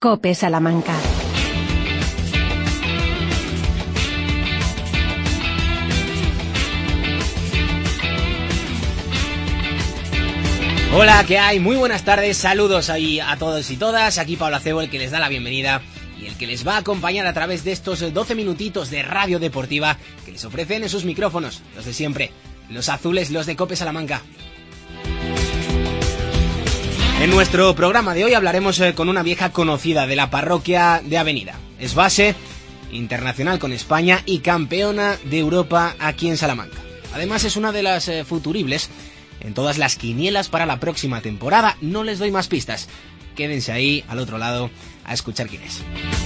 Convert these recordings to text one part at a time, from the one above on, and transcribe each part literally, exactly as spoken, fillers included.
COPE Salamanca. Hola, ¿qué hay? Muy buenas tardes, saludos ahí a todos y todas. Aquí Pablo Acebo, el que les da la bienvenida y el que les va a acompañar a través de estos doce minutitos de radio deportiva que les ofrecen en sus micrófonos, los de siempre, los azules, los de COPE Salamanca. En nuestro programa de hoy hablaremos eh, con una vieja conocida de la parroquia de Avenida. Es base, internacional con España y campeona de Europa aquí en Salamanca. Además es una de las eh, futuribles en todas las quinielas para la próxima temporada. No les doy más pistas. Quédense ahí al otro lado a escuchar quién es.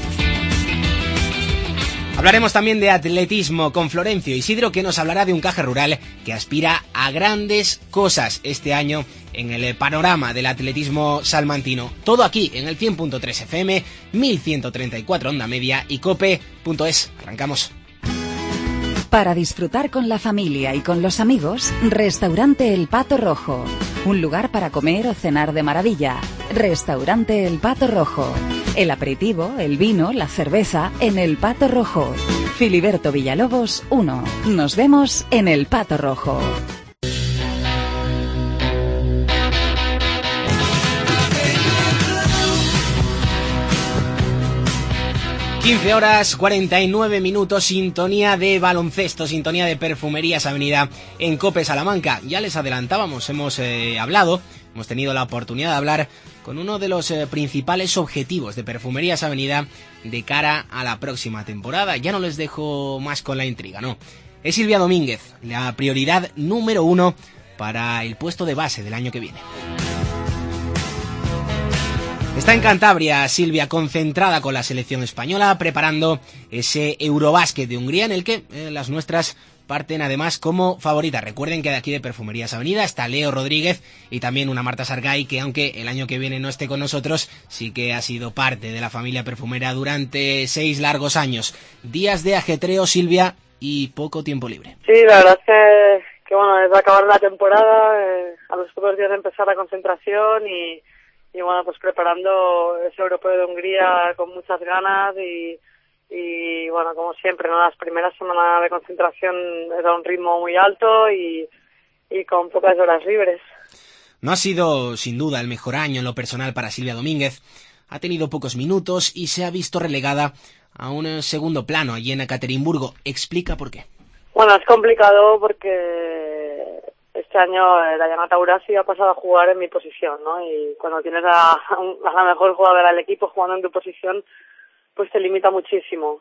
Hablaremos también de atletismo con Florencio Isidro, que nos hablará de un Caja Rural que aspira a grandes cosas este año en el panorama del atletismo salmantino. Todo aquí en el cien punto tres F M, mil ciento treinta y cuatro onda media y cope punto es. Arrancamos. Para disfrutar con la familia y con los amigos, Restaurante El Pato Rojo. Un lugar para comer o cenar de maravilla. Restaurante El Pato Rojo. El aperitivo, el vino, la cerveza en El Pato Rojo. Filiberto Villalobos uno. Nos vemos en El Pato Rojo. quince horas cuarenta y nueve minutos, sintonía de baloncesto, sintonía de Perfumerías Avenida en COPE Salamanca. Ya les adelantábamos, hemos eh, hablado, hemos tenido la oportunidad de hablar con uno de los eh, principales objetivos de Perfumerías Avenida de cara a la próxima temporada. Ya no les dejo más con la intriga, no. Es Silvia Domínguez, la prioridad número uno para el puesto de base del año que viene. Está en Cantabria, Silvia, concentrada con la selección española, preparando ese Eurobásquet de Hungría en el que eh, las nuestras parten además como favoritas. Recuerden que de aquí de Perfumerías Avenida está Leo Rodríguez y también una Marta Sargay, que aunque el año que viene no esté con nosotros, sí que ha sido parte de la familia perfumera durante seis largos años. Días de ajetreo, Silvia, y poco tiempo libre. Sí, la verdad es que, que bueno, es acabar la temporada, eh, a los pocos días de empezar la concentración y... Y bueno, pues preparando ese europeo de Hungría con muchas ganas y, y bueno, como siempre, ¿no? Las primeras semanas de concentración era un ritmo muy alto y, y con pocas horas libres. No ha sido, sin duda, el mejor año en lo personal para Silvia Domínguez. Ha tenido pocos minutos y se ha visto relegada a un segundo plano allí en Ekaterimburgo. ¿Explica por qué? Bueno, es complicado porque este año Dayana Taurasi ha pasado a jugar en mi posición, ¿no? Y cuando tienes a, a la mejor jugadora del equipo jugando en tu posición, pues te limita muchísimo.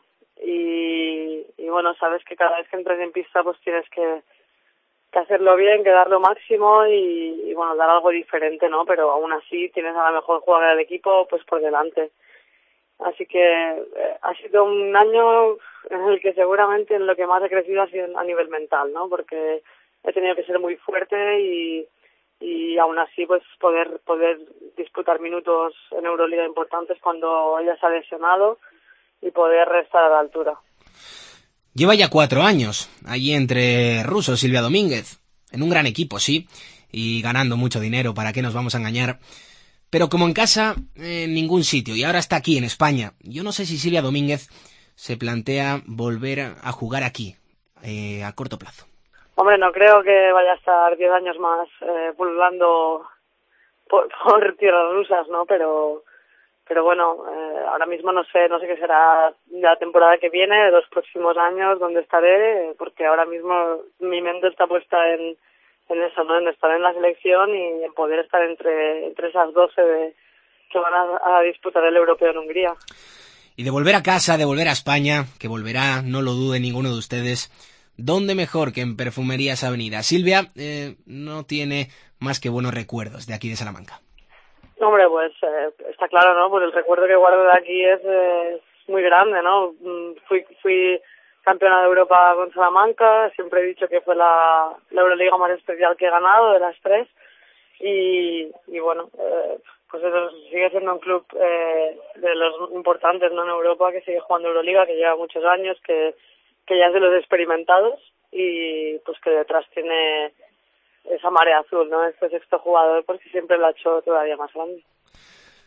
Y, y bueno, sabes que cada vez que entres en pista, pues tienes que, que hacerlo bien, que dar lo máximo y, y bueno, dar algo diferente, ¿no? Pero aún así tienes a la mejor jugadora del equipo, pues por delante. Así que eh, ha sido un año en el que seguramente en lo que más he crecido ha sido a nivel mental, ¿no? Porque he tenido que ser muy fuerte y, y aún así pues poder poder disputar minutos en Euroliga importantes cuando ella se ha lesionado y poder estar a la altura. Lleva ya cuatro años allí entre rusos, Silvia Domínguez, en un gran equipo, sí, y ganando mucho dinero, ¿para qué nos vamos a engañar? Pero como en casa, en ningún sitio, y ahora está aquí en España. Yo no sé si Silvia Domínguez se plantea volver a jugar aquí, eh, a corto plazo. Hombre, no creo que vaya a estar diez años más eh, pululando por, por tierras rusas, ¿no? Pero pero bueno, eh, ahora mismo no sé no sé qué será la temporada que viene, de los próximos años, donde estaré, porque ahora mismo mi mente está puesta en, en eso, ¿no? En estar en la selección y en poder estar entre, entre esas doce de, que van a, a disputar el europeo en Hungría. Y de volver a casa, de volver a España, que volverá, no lo dude ninguno de ustedes. ¿Dónde mejor que en Perfumerías Avenida? Silvia eh, no tiene más que buenos recuerdos de aquí de Salamanca. Hombre, pues eh, está claro, ¿no? Pues el recuerdo que guardo de aquí es, eh, es muy grande, ¿no? Fui fui campeona de Europa con Salamanca, siempre he dicho que fue la, la Euroliga más especial que he ganado de las tres y, y bueno, eh, pues eso sigue siendo un club eh, de los importantes, ¿no? En Europa, que sigue jugando Euroliga, que lleva muchos años, que que ya es de los experimentados y pues que detrás tiene esa marea azul, ¿no? Este sexto jugador, porque siempre lo ha hecho todavía más grande.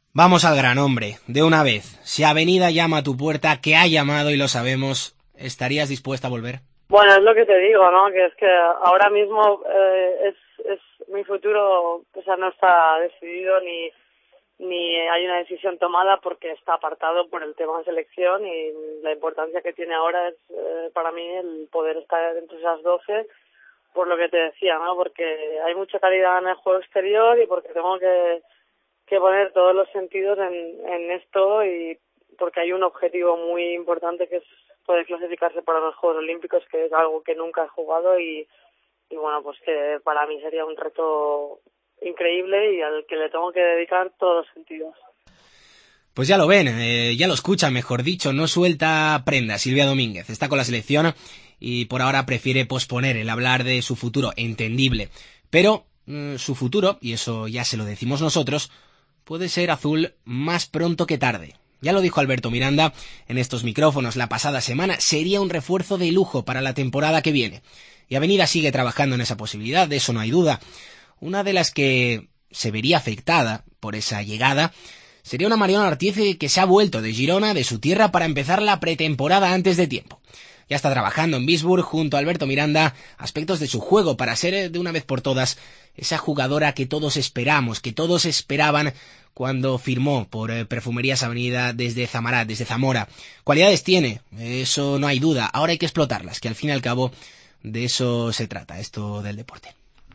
Vamos al gran, hombre, de una vez. Si Avenida llama a tu puerta, que ha llamado y lo sabemos, ¿estarías dispuesta a volver? Bueno, es lo que te digo, ¿no? Que es que ahora mismo eh, es, es mi futuro, o sea, no está decidido ni ni hay una decisión tomada porque está apartado por el tema de selección, y la importancia que tiene ahora es eh, para mí el poder estar entre esas doce, por lo que te decía, ¿no? Porque hay mucha calidad en el juego exterior y porque tengo que, que poner todos los sentidos en, en esto, y porque hay un objetivo muy importante que es poder clasificarse para los Juegos Olímpicos, que es algo que nunca he jugado y, y bueno, pues que para mí sería un reto increíble y al que le tengo que dedicar todos los sentidos. Pues ya lo ven, eh, ya lo escuchan, mejor dicho, no suelta prenda Silvia Domínguez, está con la selección y por ahora prefiere posponer el hablar de su futuro, entendible, pero mm, su futuro, y eso ya se lo decimos nosotros, puede ser azul más pronto que tarde. Ya lo dijo Alberto Miranda en estos micrófonos la pasada semana, sería un refuerzo de lujo para la temporada que viene. Y Avenida sigue trabajando en esa posibilidad, de eso no hay duda. Una de las que se vería afectada por esa llegada sería una Mariona Ortiz que se ha vuelto de Girona, de su tierra, para empezar la pretemporada antes de tiempo. Ya está trabajando en Bisburg junto a Alberto Miranda aspectos de su juego para ser de una vez por todas esa jugadora que todos esperamos, que todos esperaban cuando firmó por Perfumerías Avenida desde Zamarat, desde Zamora. Cualidades tiene, eso no hay duda, ahora hay que explotarlas, que al fin y al cabo de eso se trata, esto del deporte.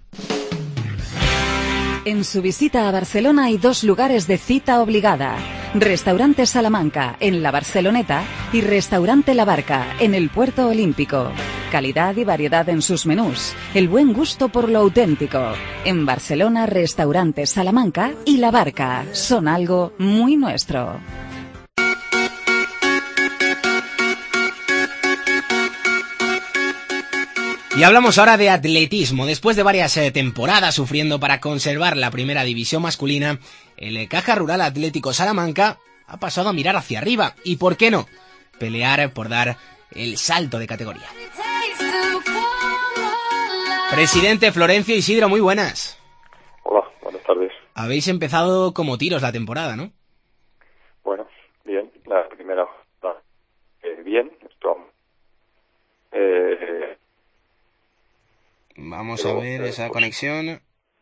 En su visita a Barcelona hay dos lugares de cita obligada. Restaurante Salamanca, en la Barceloneta, y Restaurante La Barca, en el Puerto Olímpico. Calidad y variedad en sus menús. El buen gusto por lo auténtico. En Barcelona, Restaurante Salamanca y La Barca son algo muy nuestro. Y hablamos ahora de atletismo. Después de varias eh, temporadas sufriendo para conservar la primera división masculina, el Caja Rural Atlético Salamanca ha pasado a mirar hacia arriba. ¿Y por qué no? Pelear por dar el salto de categoría. Presidente Florencio Isidro, muy buenas. Hola, buenas tardes. Habéis empezado como tiros la temporada, ¿no? Bueno, bien. La primera, eh, bien. Esto, eh, Vamos pero, a ver eh, esa pues, conexión.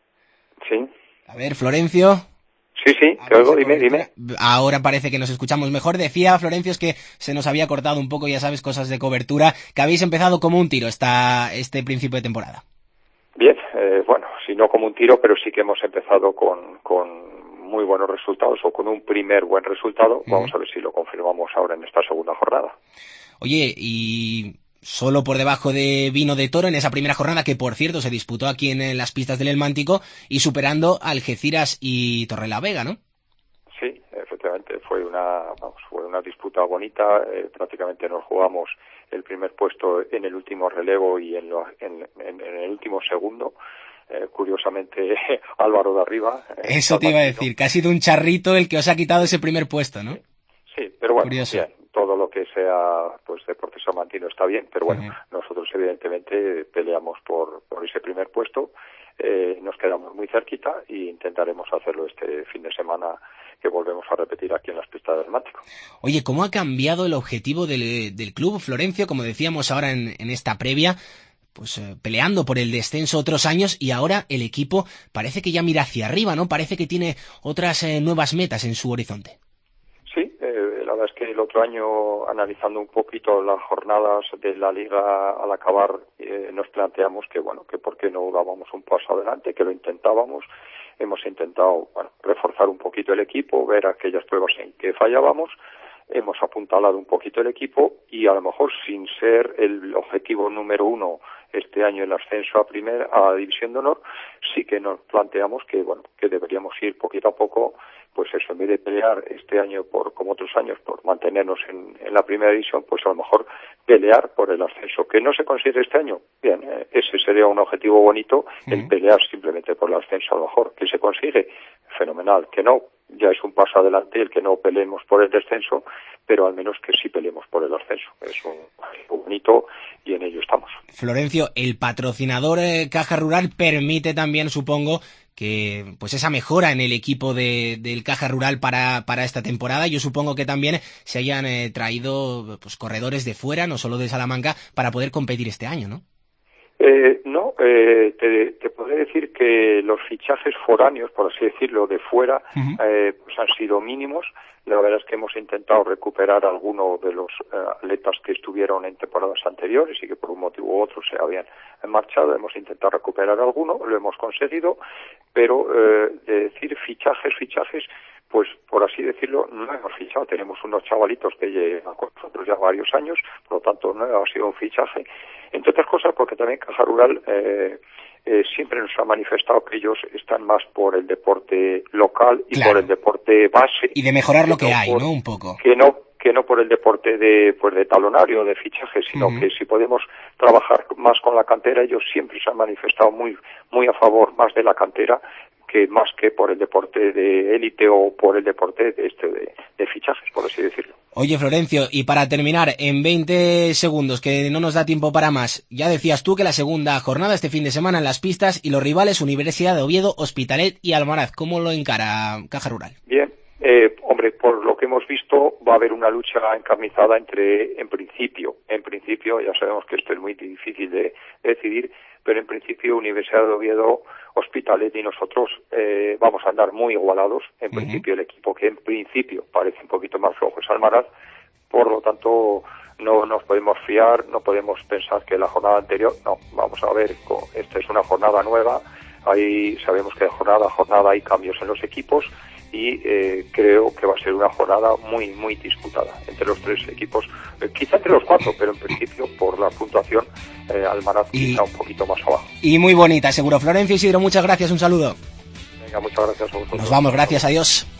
Sí. A ver, Florencio. Sí, sí, te oigo, dime, dime. Ahora parece que nos escuchamos mejor. Decía Florencio es que se nos había cortado un poco, ya sabes, cosas de cobertura, que habéis empezado como un tiro esta, este principio de temporada. Bien, eh, bueno, si no como un tiro, pero sí que hemos empezado con, con muy buenos resultados o con un primer buen resultado. Uh-huh. Vamos a ver si lo confirmamos ahora en esta segunda jornada. Oye, y solo por debajo de Vino de Toro en esa primera jornada, que por cierto se disputó aquí en las pistas del El Mántico, y superando a Algeciras y Torrelavega, ¿no? Sí, efectivamente, fue una, vamos, fue una disputa bonita, eh, prácticamente nos jugamos el primer puesto en el último relevo y en, lo, en, en, en el último segundo. Eh, curiosamente, Álvaro de Arriba. Eh, Eso te iba a decir, que ha sido un charrito el que os ha quitado ese primer puesto, ¿no? Sí, sí, pero bueno, curioso. Bien, todo lo que sea pues deporte salmantino está bien, pero bueno, uh-huh. Nosotros evidentemente peleamos por, por ese primer puesto, eh, nos quedamos muy cerquita e intentaremos hacerlo este fin de semana, que volvemos a repetir aquí en las pistas del Mántico. Oye, ¿cómo ha cambiado el objetivo del, del club, Florencio? Como decíamos ahora en, en esta previa, pues eh, peleando por el descenso otros años, y ahora el equipo parece que ya mira hacia arriba, ¿no? Parece que tiene otras eh, nuevas metas en su horizonte. Sí, eh, la verdad es que el otro año, analizando un poquito las jornadas de la Liga al acabar, eh, nos planteamos que, bueno, que por qué no dábamos un paso adelante, que lo intentábamos. Hemos intentado, bueno, reforzar un poquito el equipo, ver aquellas pruebas en que fallábamos. Hemos apuntalado un poquito el equipo y a lo mejor sin ser el objetivo número uno este año el ascenso a primer a División de Honor, sí que nos planteamos que, bueno, que deberíamos ir poquito a poco, pues eso, en vez de pelear este año por, como otros años, por mantenernos en, en la primera división, pues a lo mejor pelear por el ascenso. ¿Que no se consigue este año? Bien, eh, ese sería un objetivo bonito, el uh-huh. pelear simplemente por el ascenso a lo mejor. ¿Que se consigue? Fenomenal. ¿Que no? Ya es un paso adelante el que no peleemos por el descenso, pero al menos que sí peleemos por el ascenso. Es un objetivo bonito y en ello estamos. Florencio, el patrocinador eh, Caja Rural permite también, supongo, que pues esa mejora en el equipo de, del Caja Rural para, para esta temporada. Yo supongo que también se hayan eh, traído pues corredores de fuera, no solo de Salamanca, para poder competir este año, ¿no? Eh, no, eh, te, te podré decir que los fichajes foráneos, por así decirlo, de fuera, uh-huh. eh, pues han sido mínimos. La verdad es que hemos intentado recuperar algunos de los eh, atletas que estuvieron en temporadas anteriores y que por un motivo u otro se habían marchado. Hemos intentado recuperar alguno, lo hemos conseguido, pero eh, de decir fichajes, fichajes, pues por así decirlo, no hemos fichado. Tenemos unos chavalitos que llevan con nosotros ya varios años, por lo tanto no ha sido un fichaje. Entre otras cosas porque también Caja Rural eh, eh, siempre nos ha manifestado que ellos están más por el deporte local y claro. por el deporte base. Y de mejorar lo que no hay, por, ¿no? Un poco. Que no que no por el deporte de pues de talonario, de fichaje, sino uh-huh. que si podemos trabajar más con la cantera, ellos siempre se han manifestado muy muy a favor más de la cantera que más que por el deporte de élite o por el deporte de este de, de fichajes, por así decirlo. Oye, Florencio, y para terminar, en veinte segundos, que no nos da tiempo para más, ya decías tú que la segunda jornada este fin de semana en las pistas y los rivales Universidad de Oviedo, Hospitalet y Almaraz. ¿Cómo lo encara Caja Rural? Bien, eh, hombre, por lo que hemos visto va a haber una lucha encarnizada entre, en principio, en principio, ya sabemos que esto es muy difícil de, de decidir, pero en principio Universidad de Oviedo, Hospitalet y nosotros eh, vamos a andar muy igualados. En uh-huh. principio el equipo que en principio parece un poquito más flojo es Almaraz, por lo tanto no nos podemos fiar, no podemos pensar que la jornada anterior, no, vamos a ver, esta es una jornada nueva, ahí sabemos que de jornada a jornada hay cambios en los equipos y eh, creo que va a ser una jornada muy, muy disputada entre los tres equipos, eh, quizá entre los cuatro, pero en principio por la puntuación eh, Almaraz y, quizá un poquito más abajo. Y muy bonita, seguro. Florencio Isidro, muchas gracias, un saludo. Venga, muchas gracias a vosotros. Nos vamos, gracias, adiós.